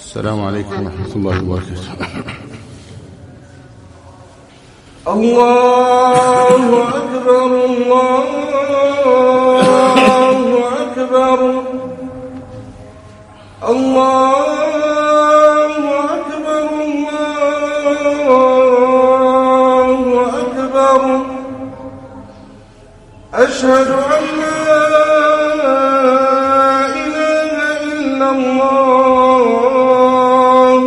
السلام عليكم ورحمة الله وبركاته. الله أكبر الله أكبر الله أكبر الله أكبر أشهد أن لا إله إلا الله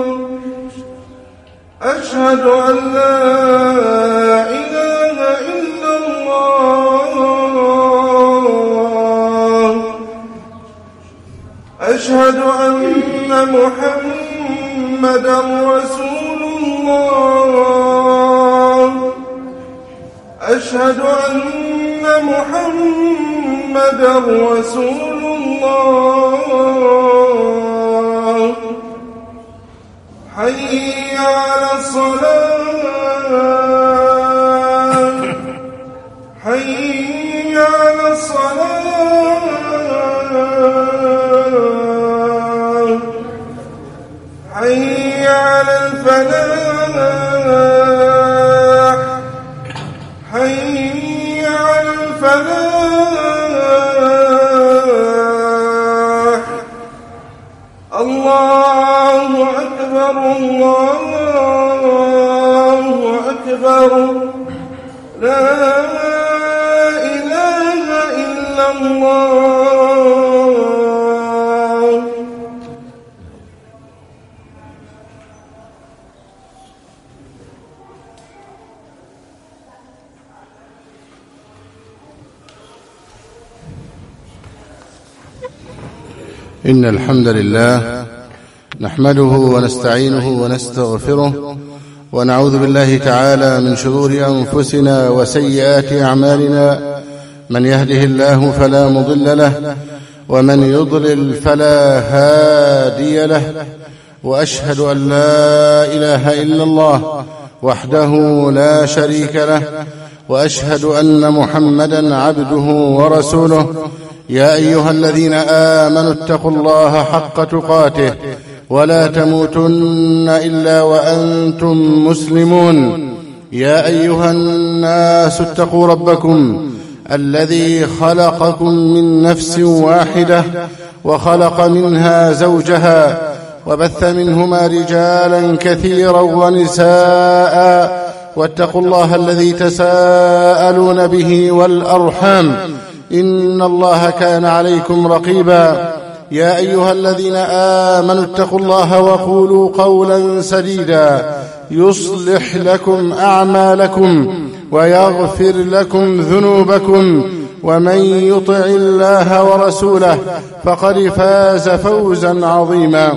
أشهد أن لا إله إلا الله أشهد أن محمدا رسول الله أشهد أن محمدا رسول الله حي على الصلاة حي على الصلاة حي على الفلاح حي على الفلاح الله أكبر الله أكبر لا إله إلا الله. إن الحمد لله نحمده ونستعينه ونستغفره ونعوذ بالله تعالى من شرور أنفسنا وسيئات أعمالنا، من يهده الله فلا مضل له ومن يضلل فلا هادي له، وأشهد أن لا إله إلا الله وحده لا شريك له، وأشهد أن محمدا عبده ورسوله. يا أيها الذين آمنوا اتقوا الله حق تقاته ولا تموتن إلا وأنتم مسلمون. يا أيها الناس اتقوا ربكم الذي خلقكم من نفس واحدة وخلق منها زوجها وبث منهما رجالا كثيرا ونساء، واتقوا الله الذي تساءلون به والأرحام إن الله كان عليكم رقيبا. يا أيها الذين آمنوا اتقوا الله وقولوا قولا سديدا يصلح لكم أعمالكم ويغفر لكم ذنوبكم، ومن يطع الله ورسوله فقد فاز فوزا عظيما.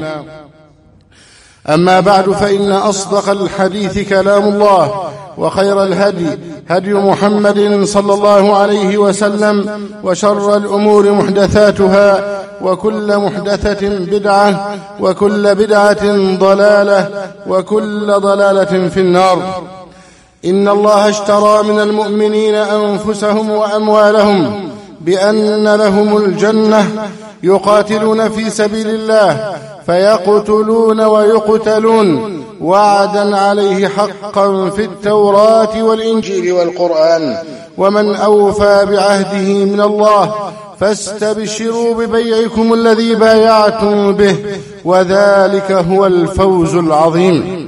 أما بعد، فإن أصدق الحديث كلام الله، وخير الهدي هدي محمد صلى الله عليه وسلم، وشر الأمور محدثاتها، وكل محدثة بدعة، وكل بدعة ضلالة، وكل ضلالة في النار. إن الله اشترى من المؤمنين أنفسهم وأموالهم بأن لهم الجنة، يقاتلون في سبيل الله فيقتلون ويقتلون، وعدا عليه حقا في التوراة والإنجيل والقرآن، ومن أوفى بعهده من الله فاستبشروا ببيعكم الذي بايعتم به، وذلك هو الفوز العظيم.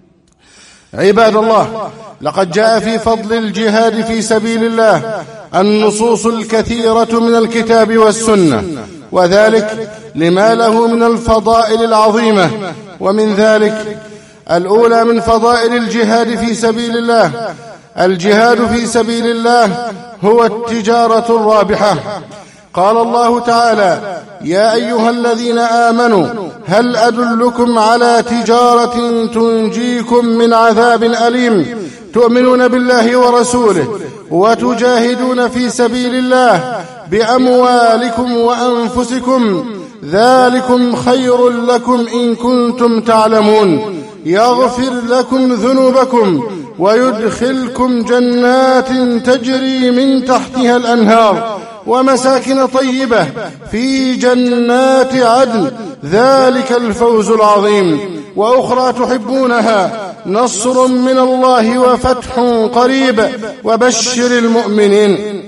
عباد الله، لقد جاء في فضل الجهاد في سبيل الله النصوص الكثيرة من الكتاب والسنة، وذلك لما له من الفضائل العظيمة. ومن ذلك الأولى من فضائل الجهاد في سبيل الله: الجهاد في سبيل الله هو التجارة الرابحة. قال الله تعالى: يا أيها الذين آمنوا هل أدلكم على تجارة تنجيكم من عذاب أليم تؤمنون بالله ورسوله وتجاهدون في سبيل الله بأموالكم وأنفسكم، ذلكم خير لكم إن كنتم تعلمون، يغفر لكم ذنوبكم ويدخلكم جنات تجري من تحتها الأنهار ومساكن طيبة في جنات عدن، ذلك الفوز العظيم. وأخرى تحبونها، نصر من الله وفتح قريب وبشر المؤمنين.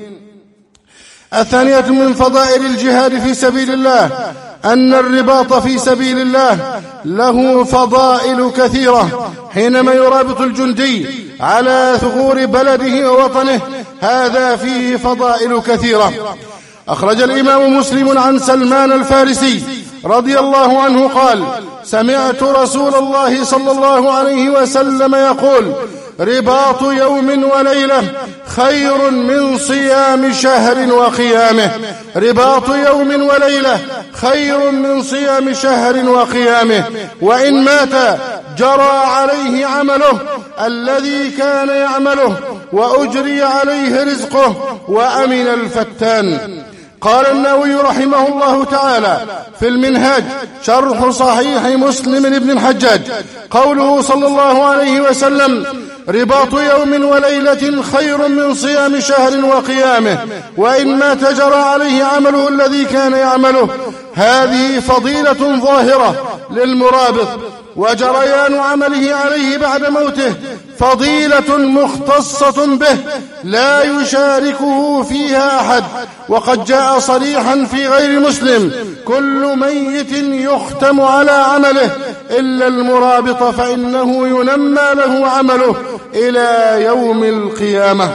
الثانية من فضائل الجهاد في سبيل الله أن الرباط في سبيل الله له فضائل كثيرة. حينما يرابط الجندي على ثغور بلده ووطنه هذا فيه فضائل كثيرة. أخرج الإمام مسلم عن سلمان الفارسي رضي الله عنه قال: سمعت رسول الله صلى الله عليه وسلم يقول: رباط يوم وليلة خير من صيام شهر وقيامه. رباط يوم وليلة خير من صيام شهر وقيامه. وإن مات جرى عليه عمله الذي كان يعمله وأجري عليه رزقه وأمن الفتان. قال النووي رحمه الله تعالى في المنهاج شرح صحيح مسلم بن الحجاج: قوله صلى الله عليه وسلم: رباط يوم وليلة خير من صيام شهر وقيامه، وإن مات جرى عليه عمله الذي كان يعمله. هذه فضيلة ظاهرة للمرابط، وجريان عمله عليه بعد موته فضيلة مختصة به لا يشاركه فيها أحد. وقد جاء صريحا في غير مسلم: كل ميت يختم على عمله إلا المرابط فإنه ينمى له عمله إلى يوم القيامة.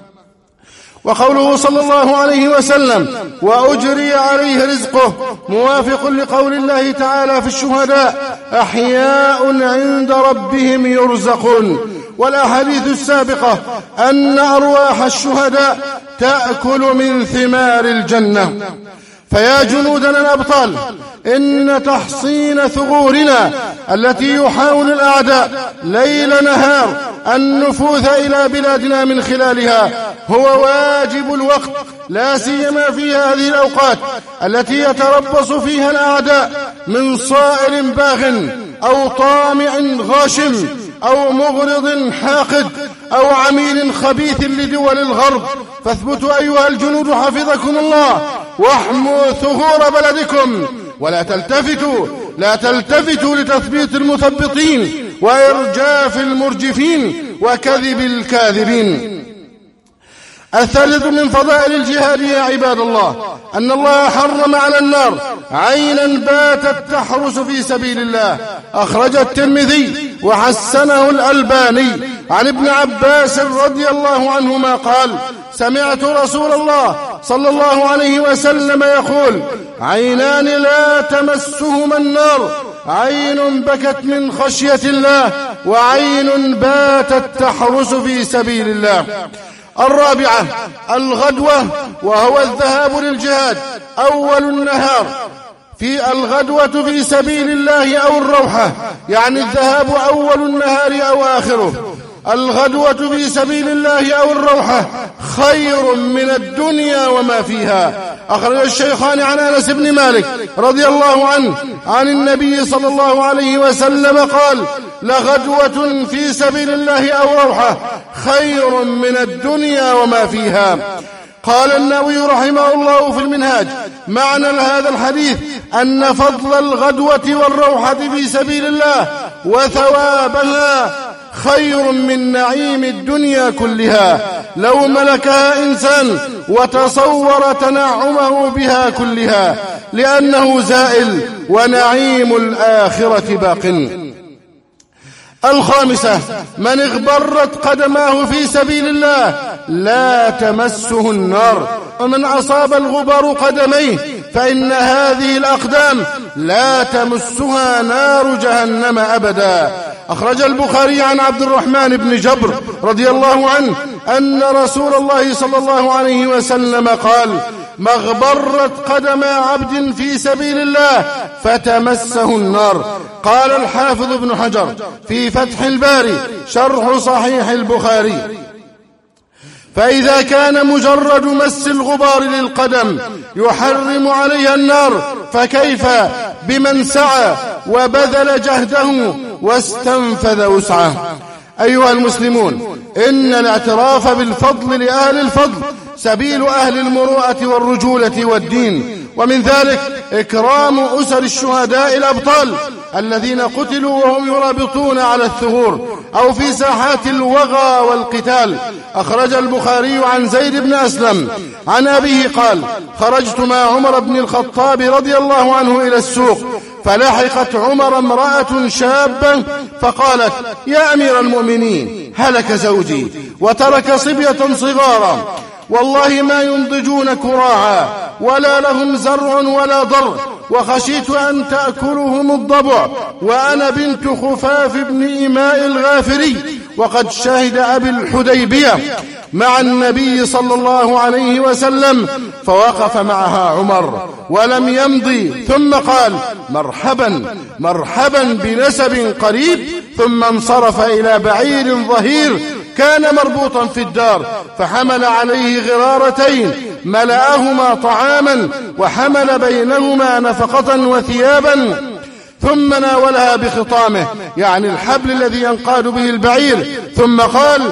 وقوله صلى الله عليه وسلم: وأجري عليه رزقه، موافق لقول الله تعالى في الشهداء: أحياء عند ربهم يرزقون. والأحاديث السابقة أن أرواح الشهداء تأكل من ثمار الجنة. فيا جنودنا الأبطال، إن تحصين ثغورنا التي يحاول الأعداء ليل نهار النفوذ إلى بلادنا من خلالها هو واجب الوقت، لا سيما في هذه الأوقات التي يتربص فيها الأعداء من صائر باغ أو طامع غاشم أو مغرض حاقد أو عميل خبيث لدول الغرب. فاثبتوا أيها الجنود حفظكم الله، واحموا ثغور بلدكم، ولا تلتفتوا لتثبيت المثبطين وإرجاف المرجفين وكذب الكاذبين. الثالث من فضائل الجهاد يا عباد الله أن الله حرم على النار عينا باتت تحرس في سبيل الله. أخرج الترمذي وحسنه الألباني عن ابن عباس رضي الله عنهما قال: سمعت رسول الله صلى الله عليه وسلم يقول: عينان لا تمسهما النار، عين بكت من خشية الله، وعين باتت تحرس في سبيل الله. الرابعة الغدوة، وهو الذهاب للجهاد أول النهار. في الغدوة في سبيل الله أو الروحة، يعني الذهاب أول النهار أو آخره. الغدوة في سبيل الله أو الروحة خير من الدنيا وما فيها. أخرج الشيخان عن أنس بن مالك رضي الله عنه عن النبي صلى الله عليه وسلم قال: لغدوة في سبيل الله أو روحة خير من الدنيا وما فيها. قال النووي رحمه الله في المنهاج: معنى هذا الحديث أن فضل الغدوة والروحة في سبيل الله وثوابها خير من نعيم الدنيا كلها لو ملكها إنسان وتصور تنعمه بها كلها، لأنه زائل ونعيم الآخرة باق. الخامسة من اغبرت قدماه في سبيل الله لا تمسه النار، ومن أصاب الغبار قدميه فإن هذه الأقدام لا تمسها نار جهنم أبدا. أخرج البخاري عن عبد الرحمن بن جبر رضي الله عنه أن رسول الله صلى الله عليه وسلم قال: ما اغبرت قدم عبد في سبيل الله فتمسه النار. قال الحافظ ابن حجر في فتح الباري شرح صحيح البخاري: فإذا كان مجرد مس الغبار للقدم يحرم عليها النار، فكيف بمن سعى وبذل جهده واستنفذ وسعه؟ أيها المسلمون، إن الاعتراف بالفضل لأهل الفضل سبيل أهل المروءة والرجولة والدين. ومن ذلك إكرام أسر الشهداء الأبطال الذين قتلوا وهم يرابطون على الثغور أو في ساحات الوغى والقتال. أخرج البخاري عن زيد بن أسلم عن أبيه قال: خرجت مع عمر بن الخطاب رضي الله عنه إلى السوق، فلحقت عمر امرأة شابة فقالت: يا أمير المؤمنين، هلك زوجي وترك صبية صغارا، والله ما ينضجون كراعا ولا لهم زرع ولا ضر، وخشيت أن تأكلهم الضبع، وأنا بنت خفاف بن إيماء الغافري، وقد شهد أبي الحديبية مع النبي صلى الله عليه وسلم. فوقف معها عمر ولم يمضي، ثم قال: مرحبا مرحبا بنسب قريب، ثم انصرف إلى بعير ظهير كان مربوطا في الدار، فحمل عليه غرارتين ملأهما طعاما، وحمل بينهما نفقة وثيابا، ثم ناولها بخطامه، يعني الحبل الذي ينقاد به البعير، ثم قال: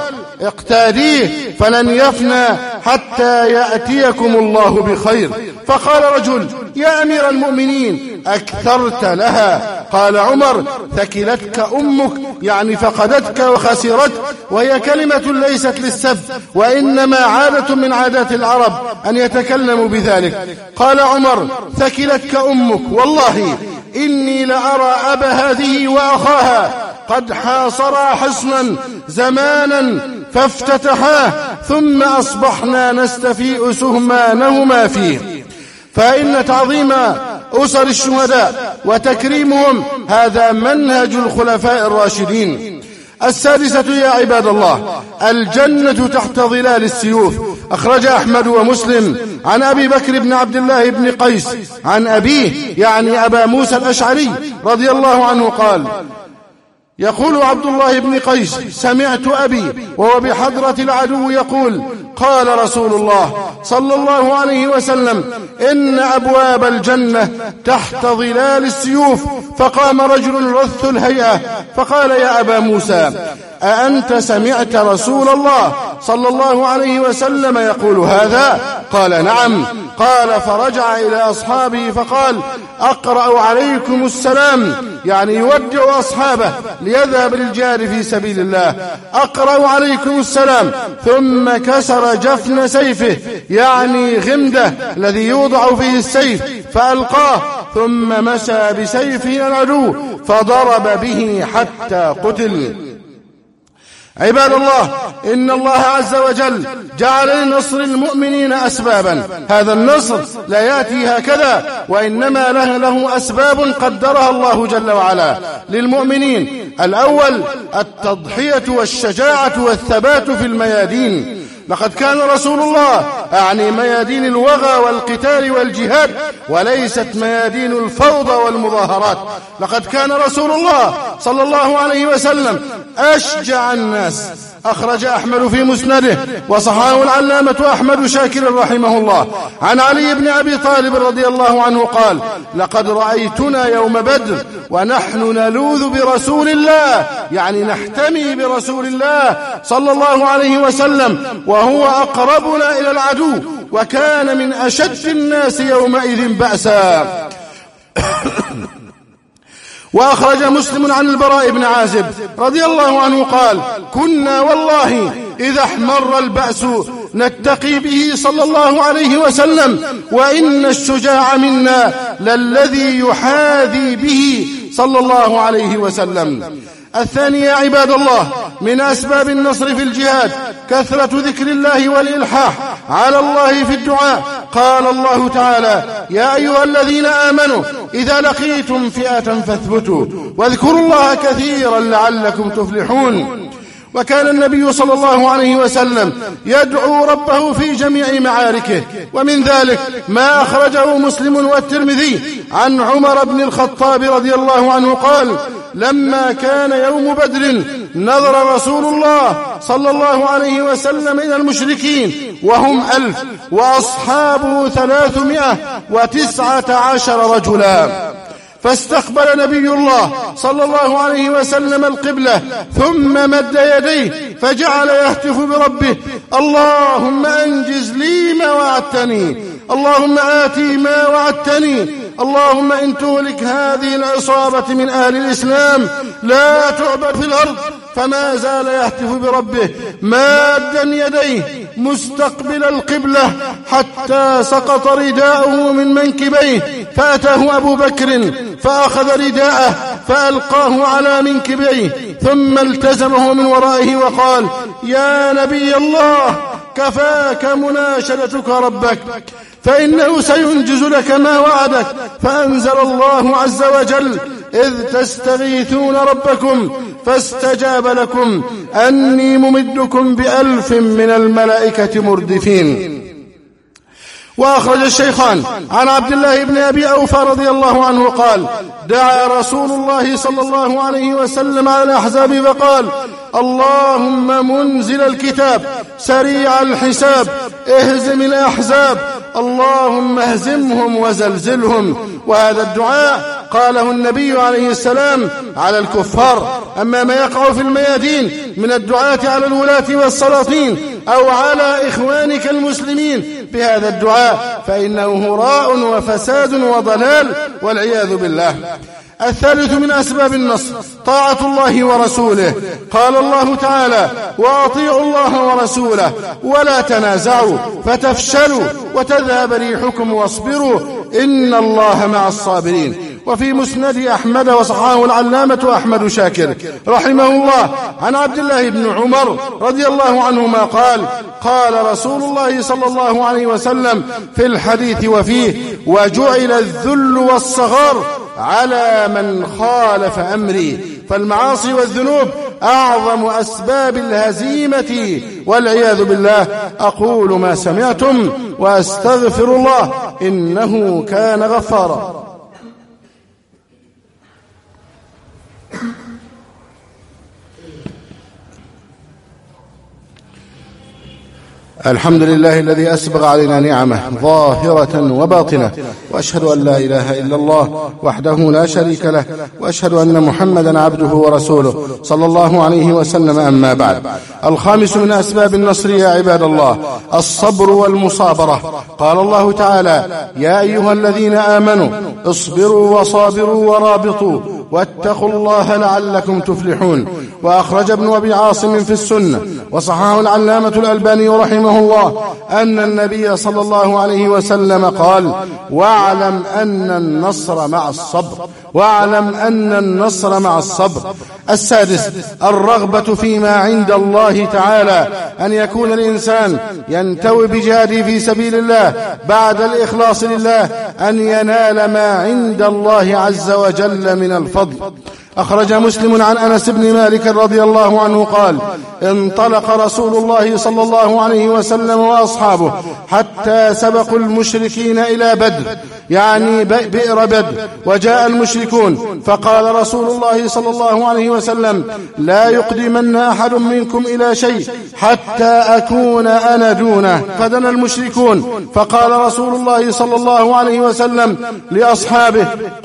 اقتاديه فلن يفنى حتى يأتيكم الله بخير. فقال رجل: يا أمير المؤمنين، أكثرت لها. قال عمر: ثكلتك أمك، يعني فقدتك وخسرت، وهي كلمة ليست للسب، وإنما عادة من عادات العرب أن يتكلموا بذلك. قال عمر: ثكلتك أمك، والله إني لأرى أبا هذه وأخاها قد حاصرا حصنا زمانا فافتتحاه، ثم أصبحنا نستفيء سهمانهما فيه. فإن تعظيم أسر الشهداء وتكريمهم هذا منهج الخلفاء الراشدين. السادسة يا عباد الله: الجنة تحت ظلال السيوف. أخرج أحمد ومسلم عن أبي بكر بن عبد الله بن قيس عن أبيه، يعني أبا موسى الأشعري رضي الله عنه قال: يقول عبد الله بن قيس: سمعت أبي وهو بحضرة العدو يقول: قال رسول الله صلى الله عليه وسلم: إن أبواب الجنة تحت ظلال السيوف. فقام رجل رث الهيئة فقال: يا أبا موسى، أأنت سمعت رسول الله صلى الله عليه وسلم يقول هذا؟ قال: نعم. قال: فرجع إلى أصحابه فقال: أقرأ عليكم السلام، يعني يودع أصحابه ليذهب للجهاد في سبيل الله. أقرأ عليكم السلام، ثم كسر جفن سيفه، يعني غمده الذي يوضع فيه السيف، فألقاه، ثم مشى بسيفه العدو فضرب به حتى قتل. عباد الله، إن الله عز وجل جعل لنصر المؤمنين أسبابا. هذا النصر لا يأتي هكذا، وإنما له أسباب قدرها الله جل وعلا للمؤمنين. الأول التضحية والشجاعة والثبات في الميادين. لقد كان رسول الله، أعني ميادين الوغى والقتال والجهاد، وليست ميادين الفوضى والمظاهرات. لقد كان رسول الله صلى الله عليه وسلم أشجع الناس. أخرج أحمد في مسنده وصححه العلامة أحمد شاكر رحمه الله عن علي بن أبي طالب رضي الله عنه قال: لقد رأيتنا يوم بدر ونحن نلوذ برسول الله، يعني نحتمي برسول الله صلى الله عليه وسلم، وهو أقربنا إلى العدو، وكان من أشد الناس يومئذ بأسا. وأخرج مسلم عن البراء بن عازب رضي الله عنه قال: كنا والله إذا احمر البأس نتقي به صلى الله عليه وسلم، وإن الشجاع منا للذي يحاذي به صلى الله عليه وسلم. الثاني يا عباد الله: من أسباب النصر في الجهاد كثرة ذكر الله والإلحاح على الله في الدعاء. قال الله تعالى: يا أيها الذين آمنوا إذا لقيتم فئة فاثبتوا واذكروا الله كثيرا لعلكم تفلحون. وكان النبي صلى الله عليه وسلم يدعو ربه في جميع معاركه، ومن ذلك ما أخرجه مسلم والترمذي عن عمر بن الخطاب رضي الله عنه قال: لما كان يوم بدر نظر رسول الله صلى الله عليه وسلم إلى المشركين وهم 1000 وأصحابه 319 رجلا. فاستقبل نبي الله صلى الله عليه وسلم القبلة ثم مد يديه فجعل يهتف بربه: اللهم أنجز لي ما وعدتني، اللهم آتي ما وعدتني، اللهم إن تهلك هذه العصابة من أهل الإسلام لا تعبد في الأرض. فما زال يهتف بربه مادا يديه مستقبل القبلة حتى سقط رداءه من منكبيه، فأتاه أبو بكر فأخذ رداءه فألقاه على منكبيه ثم التزمه من ورائه وقال: يا نبي الله، كفاك مناشدتك ربك، فإنه سينجز لك ما وعدك. فأنزل الله عز وجل: إذ تستغيثون ربكم فاستجاب لكم أني ممدكم ب1000 من الملائكة مردفين. وأخرج الشيخان عن عبد الله بن أبي أوفى رضي الله عنه قال: دعا رسول الله صلى الله عليه وسلم على الأحزاب فقال: اللهم منزل الكتاب سريع الحساب اهزم الأحزاب، اللهم اهزمهم وزلزلهم. وهذا الدعاء قاله النبي عليه السلام على الكفار. أما ما يقع في الميادين من الدعاة على الولاة والسلاطين أو على إخوانك المسلمين بهذا الدعاء فإنه هراء وفساد وضلال والعياذ بالله. الثالث من أسباب النصر طاعة الله ورسوله. قال الله تعالى: وأطيعوا الله ورسوله ولا تنازعوا فتفشلوا وتذهب ريحكم واصبروا إن الله مع الصابرين. وفي مسند أحمد وصححه العلامة أحمد شاكر رحمه الله عن عبد الله بن عمر رضي الله عنهما قال: قال رسول الله صلى الله عليه وسلم في الحديث وفيه: وجعل الذل والصغار على من خالف أمري. فالمعاصي والذنوب أعظم أسباب الهزيمة والعياذ بالله. أقول ما سمعتم وأستغفر الله إنه كان غفارا. الحمد لله الذي أسبغ علينا نعمه ظاهرة وباطنة، وأشهد أن لا إله إلا الله وحده لا شريك له، وأشهد أن محمدا عبده ورسوله صلى الله عليه وسلم. أما بعد، الخامس من أسباب النصر يا عباد الله الصبر والمصابرة. قال الله تعالى: يا أيها الذين آمنوا اصبروا وصابروا ورابطوا واتقوا الله لعلكم تفلحون. وأخرج ابن أبي عاصم في السنة وصححه العلامة الألباني رحمه الله أن النبي صلى الله عليه وسلم قال: واعلم أن النصر مع الصبر، واعلم أن النصر مع الصبر. السادس الرغبة فيما عند الله تعالى، أن يكون الإنسان ينتوي بجهاده في سبيل الله بعد الإخلاص لله أن ينال ما عند الله عز وجل من الفضل. أخرج مسلم عن أنس بن مالك رضي الله عنه قال: انطلق رسول الله صلى الله عليه وسلم وأصحابه حتى سبقوا المشركين إلى بدر، يعني بئر بدر، وجاء المشركون فقال رسول الله صلى الله عليه وسلم: لا يقدمن أحد منكم إلى شيء حتى أكون أنا دونه. فدنا المشركون فقال رسول الله صلى الله عليه وسلم لأصحابه: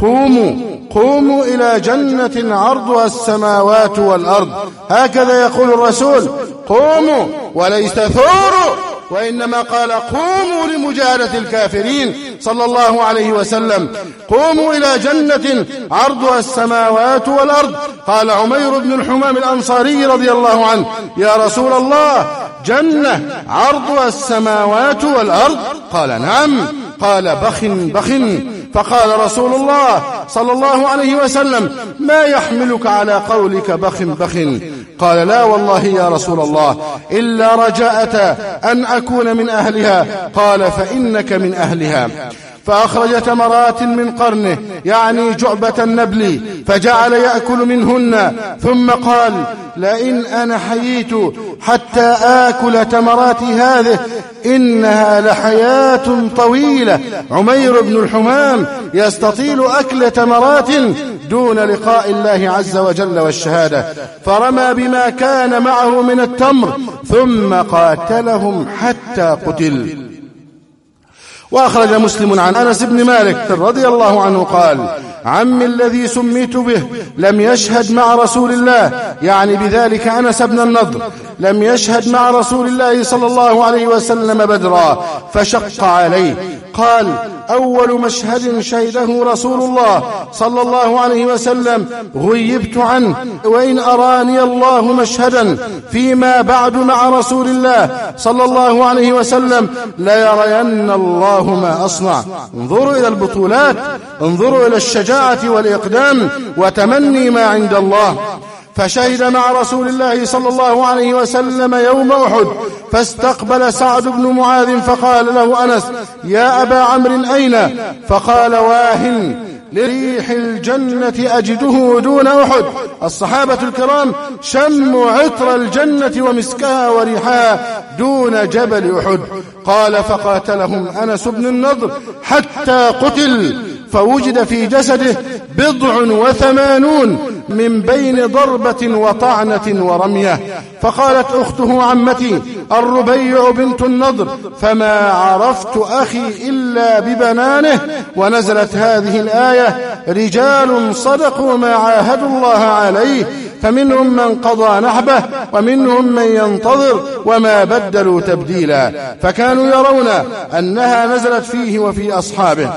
قوموا إلى جنة عرضها السماوات والأرض. هكذا يقول الرسول: قوموا، وليس ثوروا، وإنما قال: قوموا لمجاهدة الكافرين صلى الله عليه وسلم. قوموا إلى جنة عرضها السماوات والأرض. قال عمير بن الحمام الأنصاري رضي الله عنه: يا رسول الله، جنة عرضها السماوات والأرض؟ قال: نعم. قال: بخ. فقال رسول الله صلى الله عليه وسلم: ما يحملك على قولك بخ؟ قال: لا والله يا رسول الله، إلا رجاءة أن أكون من أهلها. قال: فإنك من أهلها. فأخرج تمرات من قرنه، يعني جعبة النبل، فجعل يأكل منهن، ثم قال: لئن أنا حييت حتى آكل تمرات هذه إنها لحياة طويلة. عمير بن الحمام يستطيل أكل تمرات دون لقاء الله عز وجل والشهادة، فرمى بما كان معه من التمر ثم قاتلهم حتى قتل. وأخرج مسلم عن أنس بن مالك رضي الله عنه قال: عمي الذي سميت به لم يشهد مع رسول الله، يعني بذلك أنس بن النضر، لم يشهد مع رسول الله صلى الله عليه وسلم بدرا فشق عليه. قال: أول مشهد شهده رسول الله صلى الله عليه وسلم غيبت عنه، وإن أراني الله مشهدا فيما بعد مع رسول الله صلى الله عليه وسلم ليرين الله ما أصنع. انظروا إلى البطولات، انظروا إلى الشجاعة والإقدام وتمني ما عند الله. فشهد مع رسول الله صلى الله عليه وسلم يوم أحد، فاستقبل سعد بن معاذ فقال له أنس: يا أبا عمرو أين؟ فقال: واهن لريح الجنة أجده دون أحد. الصحابة الكرام شموا عطر الجنة ومسكها وريحها دون جبل أحد. قال: فقاتلهم أنس بن النضر حتى قتل، فوجد في جسده 87 من بين ضربة وطعنة ورمية. فقالت أخته عمتي الربيع بنت النضر: فما عرفت أخي إلا ببنانه. ونزلت هذه الآية: رجال صدقوا ما عاهدوا الله عليه، فمنهم من قضى نحبه ومنهم من ينتظر وما بدلوا تبديلا. فكانوا يرون أنها نزلت فيه وفي أصحابه.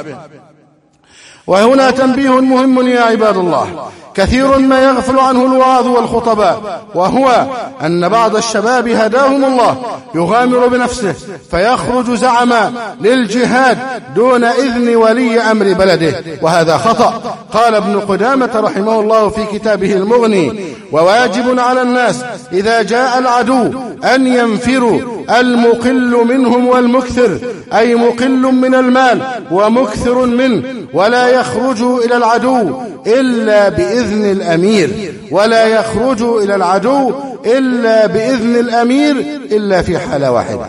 وهنا تنبيه مهم يا عباد الله، كثير ما يغفل عنه الوعاظ والخطباء، وهو أن بعض الشباب هداهم الله يغامر بنفسه فيخرج زعما للجهاد دون إذن ولي أمر بلده، وهذا خطأ. قال ابن قدامة رحمه الله في كتابه المغني: وواجب على الناس إذا جاء العدو أن ينفروا، المقل منهم والمكثر، أي مقل من المال ومكثر منه، ولا يخرجوا إلى العدو إلا بإذن الأمير، ولا يخرجوا إلى العدو إلا بإذن الأمير إلا في حالة واحدة: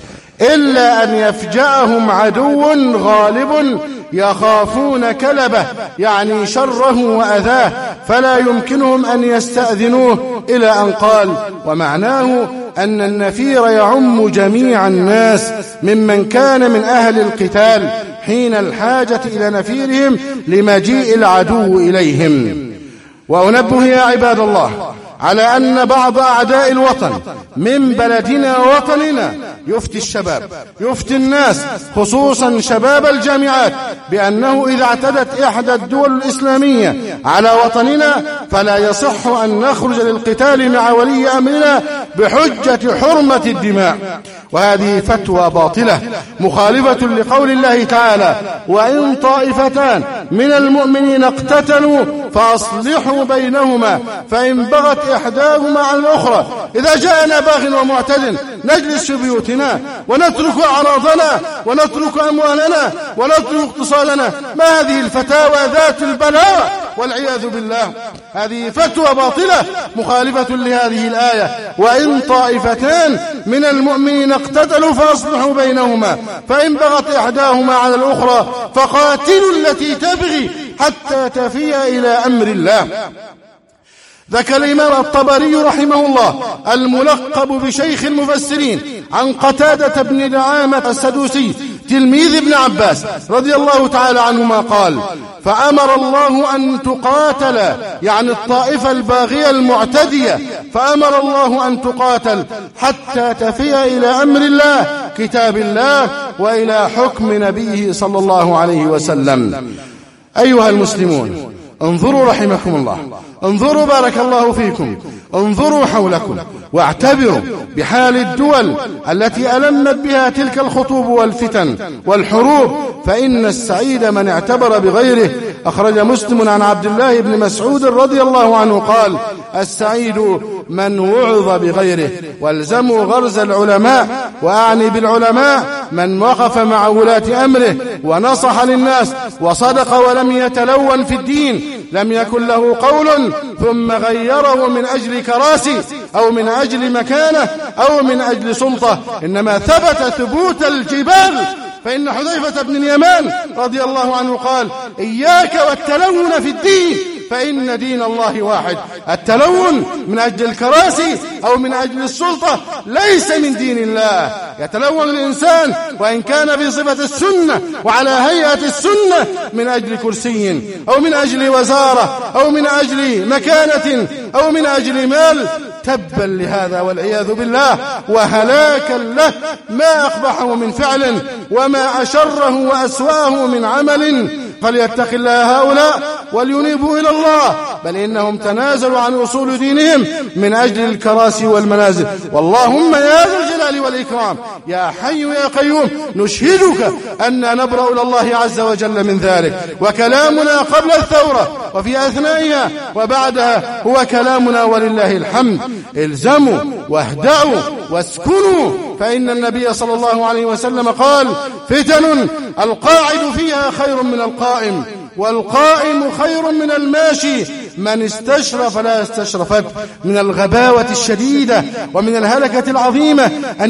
إلا أن يفجأهم عدو غالب يخافون كلبه، يعني شره وأذاه، فلا يمكنهم أن يستأذنوه، إلى أن قال: ومعناه أن النفير يعم جميع الناس ممن كان من أهل القتال حين الحاجة إلى نفيرهم لمجيء العدو إليهم. وأنبه يا عباد الله على أن بعض أعداء الوطن من بلدنا ووطننا يفتي الشباب، يفتي الناس خصوصا شباب الجامعات بأنه إذا اعتدت إحدى الدول الإسلامية على وطننا فلا يصح أن نخرج للقتال مع ولي أمرنا بحجة حرمة الدماء. وهذه فتوى باطلة مخالفة لقول الله تعالى: وإن طائفتان من المؤمنين اقتتلوا فأصلحوا بينهما فإن بغت إحداهما على الأخرى. إذا جاءنا باغ ومعتد نجلس في بيوتنا ونترك أعراضنا ونترك أموالنا ونترك اقتصادنا؟ ما هذه الفتاوى ذات البلاوة والعياذ بالله؟ هذه فتوى باطلة مخالفة لهذه الآية: وإن طائفتان من المؤمنين اقتتلوا فأصلحوا بينهما فإن بغت إحداهما على الأخرى فقاتلوا التي تبغي حتى تفيء إلى أمر الله. ذكر الإمام الطبري رحمه الله الملقب بشيخ المفسرين عن قتادة بن دعامة السدوسي تلميذ ابن عباس رضي الله تعالى عنهما قال: فأمر الله أن تقاتل، يعني الطائفة الباغية المعتدية، فأمر الله أن تقاتل حتى تفيء إلى أمر الله كتاب الله وإلى حكم نبيه صلى الله عليه وسلم. أيها المسلمون، انظروا رحمكم الله، انظروا بارك الله فيكم، انظروا حولكم واعتبروا بحال الدول التي ألمت بها تلك الخطوب والفتن والحروب، فإن السعيد من اعتبر بغيره. أخرج مسلم عن عبد الله بن مسعود رضي الله عنه قال: السعيد من وعظ بغيره. والزموا غرز العلماء، وأعني بالعلماء من وقف مع ولاة أمره ونصح للناس وصدق ولم يتلون في الدين، لم يكن له قول ثم غيره من أجل كراسي أو من أجل مكانة أو من أجل سلطة، إنما ثبت ثبوت الجبال. فإن حذيفة بن اليمان رضي الله عنه قال: إياك والتلون في الدين فإن دين الله واحد. التلون من أجل الكراسي أو من أجل السلطة ليس من دين الله، يتلون الإنسان وإن كان في صفة السنة وعلى هيئة السنة من أجل كرسي أو من أجل وزارة أو من أجل مكانة أو من أجل مال. تبا لهذا والعياذ بالله، وهلاكا له، ما أقبحه من فعل وما أشره وأسواه من عمل. فليتق الله هؤلاء ولينيبوا إلى الله، بل إنهم تنازلوا عن أصول دينهم من أجل الكراسي والمنازل. واللهم يا ذا الجلال والإكرام يا حي يا قيوم نشهدك أن نبرأ إلى الله عز وجل من ذلك، وكلامنا قبل الثورة وفي أثنائها وبعدها هو كلامنا ولله الحمد. الزموا واهدأوا واسكنوا، فإن النبي صلى الله عليه وسلم قال: فتن القاعد فيها خير من القائم، والقائم خير من الماشي، من استشرف لا استشرفت. من الغباوة الشديدة ومن الهلكة العظيمة أن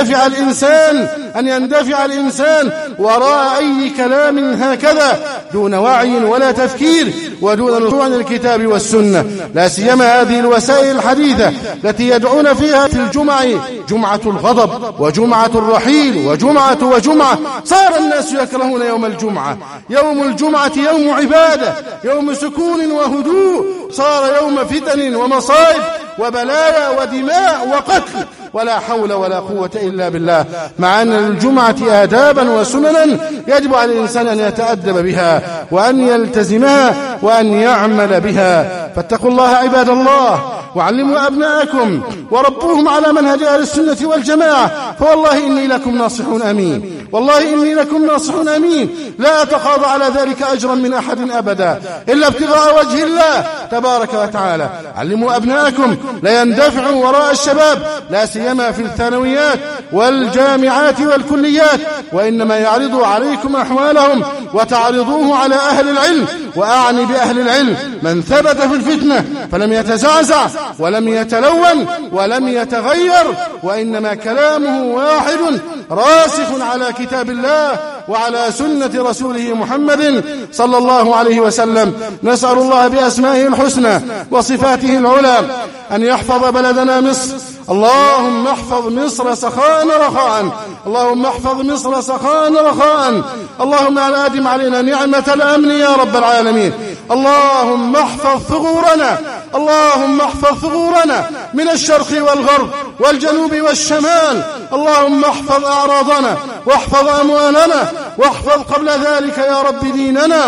يندفع الإنسان وراء أي كلام هكذا دون وعي ولا تفكير ودون رجوع عن الكتاب والسنة، لا سيما هذه الوسائل الحديثة التي يدعون فيها في الجمع جمعة الغضب وجمعة الرحيل وجمعة. صار الناس يكرهون يوم الجمعة. يوم الجمعة يوم عبادة، يوم سكون وهدوء، صار يوم فتن ومصائب وبلايا ودماء وقتل، ولا حول ولا قوة إلا بالله. مع أن للجمعة آدابا وسننا يجب على الإنسان أن يتأدب بها وأن يلتزمها وأن يعمل بها. فاتقوا الله عباد الله، وعلموا أبناءكم وربوهم على منهج أهل السنة والجماعة، فوالله إني لكم ناصح أمين، والله إني لكم ناصح أمين، لا أتقاضى على ذلك أجرا من أحد أبدا إلا ابتغاء وجه الله تبارك وتعالى. علموا أبناءكم لا يندفعوا وراء الشباب، لا سيما في الثانويات والجامعات والكليات، وإنما يعرضوا عليكم أحوالهم وتعرضوه على أهل العلم. وأعني بأهل العلم من ثبت في الفتنة فلم يتزعزع ولم يتلون ولم يتغير، وإنما كلامه واحد راسخ على كتاب الله وعلى سنة رسوله محمد صلى الله عليه وسلم. نسأل الله بأسمائه الحسنى وصفاته العلى أن يحفظ بلدنا مصر. اللهم احفظ مصر سخاء رخاء، اللهم احفظ مصر سخاء رخاء، اللهم أدم علينا نعمة الأمن يا رب العالمين. اللهم احفظ ثغورنا، اللهم احفظ ثغورنا من الشرق والغرب والجنوب والشمال. اللهم احفظ أعراضنا واحفظ أموالنا واحفظ قبل ذلك يا رب ديننا.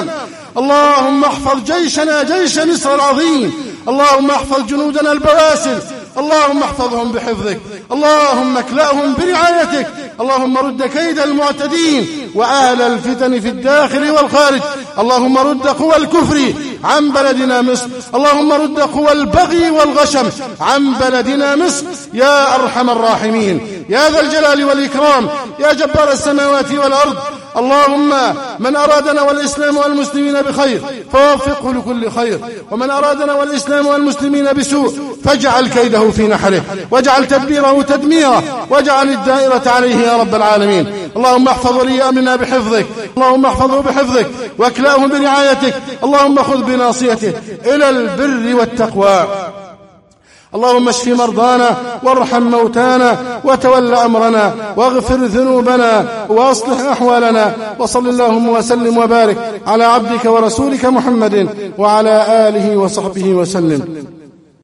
اللهم احفظ جيشنا جيش مصر العظيم، اللهم احفظ جنودنا البواسل، اللهم احفظهم بحفظك، اللهم اكلأهم برعايتك، اللهم رد كيد المعتدين وأهل الفتن في الداخل والخارج، اللهم رد قوى الكفر عن بلدنا مصر، اللهم رد قوى البغي والغشم عن بلدنا مصر يا أرحم الراحمين يا ذا الجلال والإكرام يا جبار السماوات والأرض. اللهم من أرادنا والإسلام والمسلمين بخير فوفقه لكل خير، ومن أرادنا والإسلام والمسلمين بسوء فاجعل كيده في نحره واجعل تدبيره تدميره واجعل الدائرة عليه يا رب العالمين. اللهم احفظ ولي أمرنا بحفظك، اللهم احفظه بحفظك واكلأه برعايتك، اللهم خذ بناصيته إلى البر والتقوى. اللهم اشف مرضانا وارحم موتانا وتول أمرنا واغفر ذنوبنا وأصلح أحوالنا. وصل اللهم وسلم وبارك على عبدك ورسولك محمد وعلى آله وصحبه وسلم.